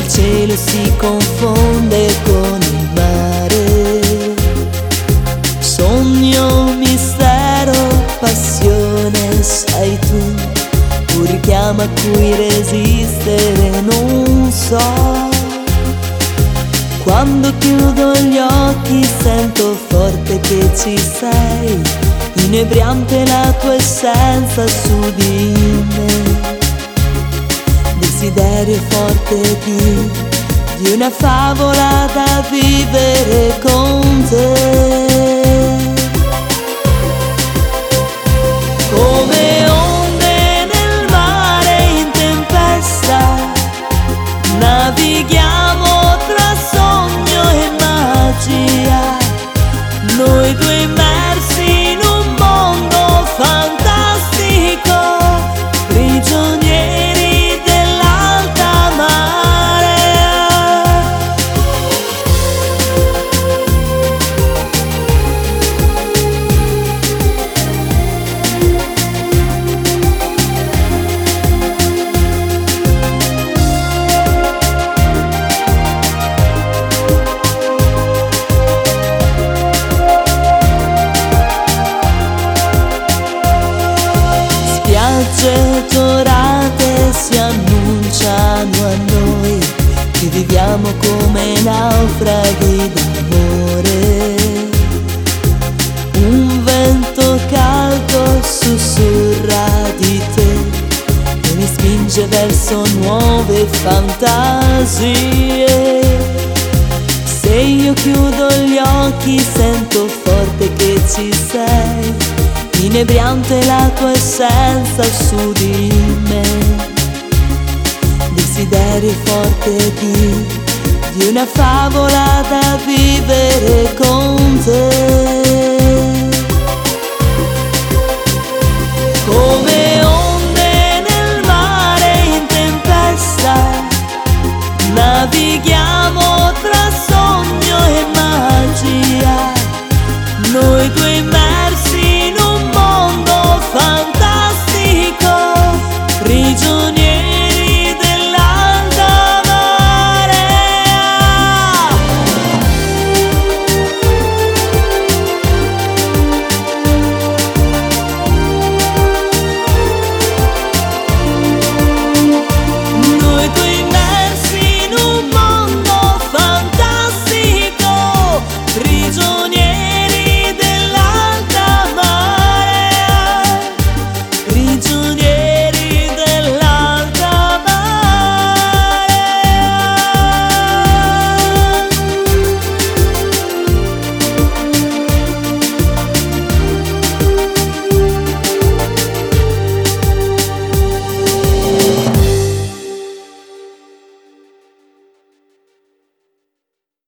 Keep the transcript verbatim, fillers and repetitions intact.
il cielo si confonde con il mare. Sogno, mistero, passione, sei tu, un richiamo a cui resistere non so. Quando chiudo gli occhi sento forte che ci sei, inebriante la tua essenza su di me. Desiderio forte di, di una favola da vivere con te. Come onde nel mare in tempesta, navighiamo tra sogno e magia, noi due immersi in un mondo fantastico, prigionieri dell'alta marea. Spiagge dorate si annunciano a noi, che viviamo come naufraghi d'amore. Un vento caldo sussurra di te e mi spinge verso nuove fantasie. Se io chiudo gli occhi sento forte che ci sei, inebriante la tua essenza su di me. Desiderio forte di, di una favola da vivere con te.